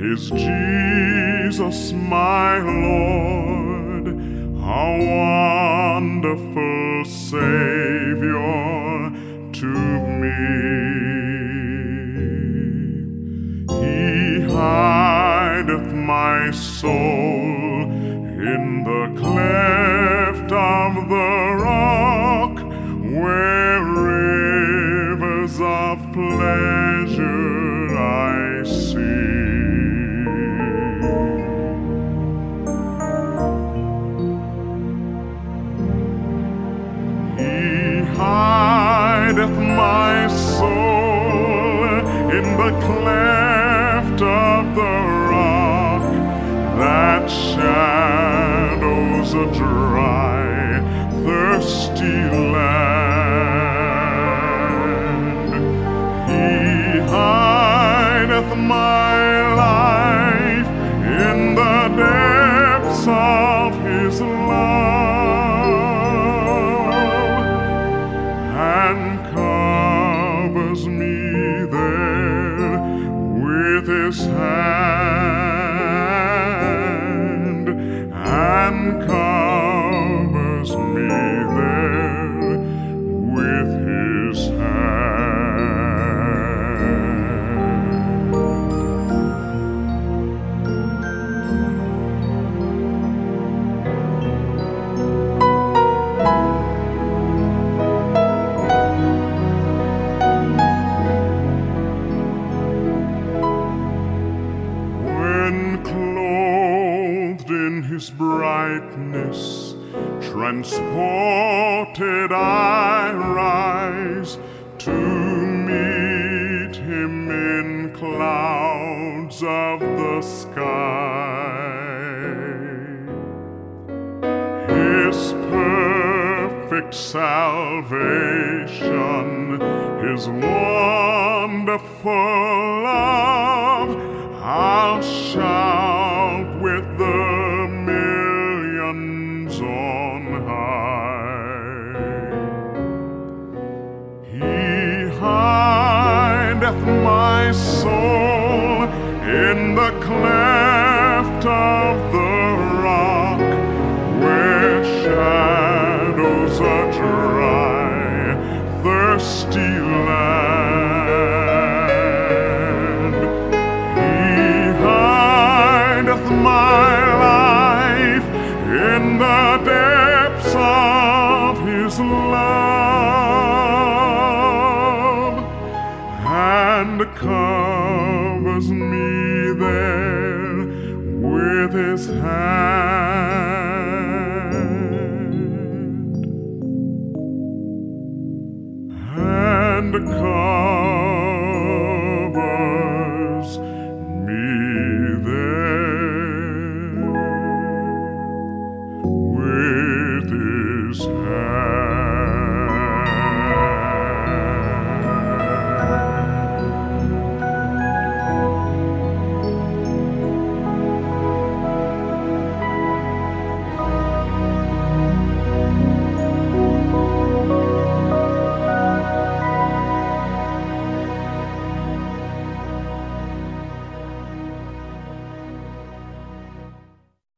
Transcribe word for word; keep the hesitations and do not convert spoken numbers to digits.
is Jesus my Lord, a wonderful Savior to me. He hideth my soul in the cleft of the rock, where rivers of pleasure I see. He hideth my soul in the cleft of the rock, that shadows a dry, thirsty land. He hideth my life in the depths of His love, and covers me there with His hand, and covers me there with His His brightness, transported I rise to meet Him in clouds of the sky. His perfect salvation, His wonderful love, I'll shout with the millions on high. He hideth my soul in the cleft of the rock, where shadows a dry, thirsty land. He hideth my life in the depths of His love, and covers me there with His hand, and covers